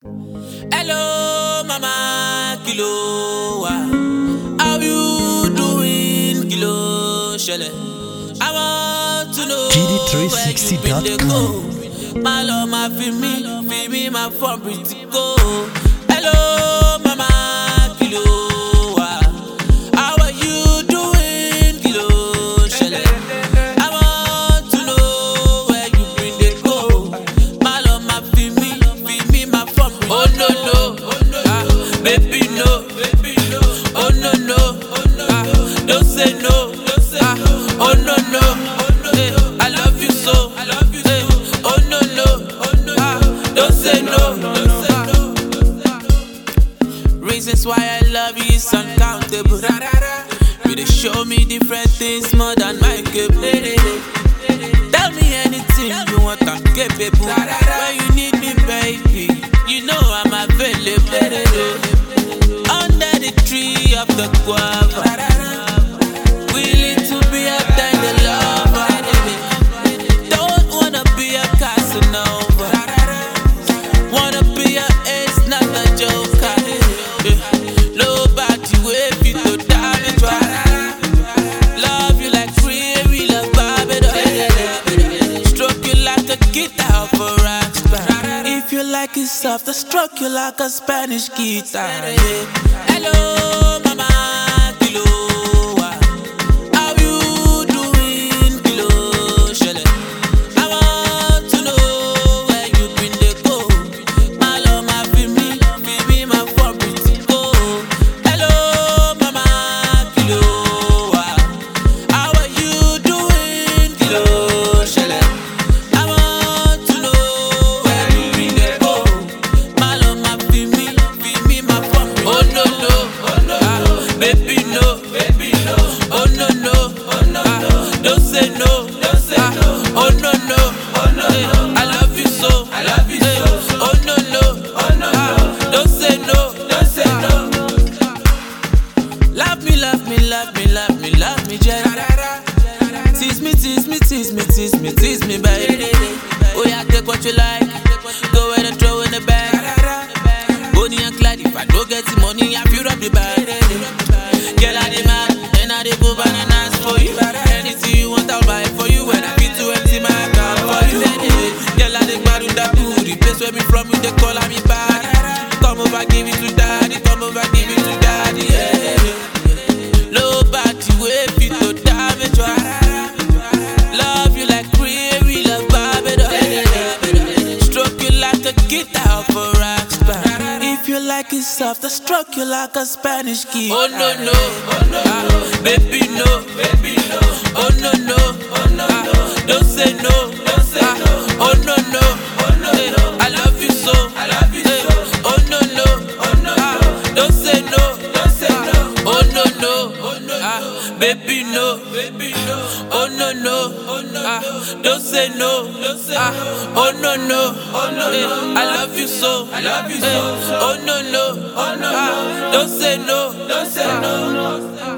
Hello, Mama Kilo. How you doing, Kilo? Shele. I want to know GD360.com. My love, my feel me, my phone pretty go. Hello, Mama Kilo. How are you doing, Kilo? Shele. I want to know where you bring the go. My love, my feel me, my phone pretty go. Oh no no, baby no, oh no no, don't say no, oh no no, I love you so, oh no no, don't say no. Reasons why I love you is uncountable. You dey show me different things more than my cable. Tell me anything you want, I'm capable. When you need me, baby, you know I'm available. Under the tree of the guava, willing to be a tender lover. Don't wanna be a Casanova, wanna be a ace, not a joker. Nobody wave you to damage. Love you like free, we love Barbados. Stroke you like a guitar for rock star. If you like it soft, I stroke you like a Spanish guitar. Hello, Mama Kilo. How you doing, Kilo? Shele. I want to know where you been the go. My love, my feel me, my phone pretty go. Hello, Mama Kilo. How are you doing, Kilo? Shele. I want to know where you been the go. My love, my feel me, my phone pretty go. Oh no no, baby no, oh no no, don't say no, oh no no, I love you so, oh no no, don't say no. Love me, Jen. Tease me, baby. Oh yeah, take what you like, go ahead and throw in the bag. Bonnie and Clyde, if I don't get the money, I feel up the bag. Girl, I demand, and I dey go bananas for you. Anything you want, I'll buy it for you. When I feel to empty my account for you. Girl, I dey mad with that booty. Place where me from, you dey call me bad. Come over, give it to daddy. Come over, give it to daddy. Yeah. Nobody wave you to damage. Love you like we love Barbados. Stroke you like a guitar for rock star. If you like it soft, I stroke you like a Spanish guitar. Oh no no, baby no, oh no no, don't say no, oh no no, I love you so, oh no no, don't say no, oh no no, baby no, oh no no, don't say no, oh no no, I love you so, oh no no, don't say no.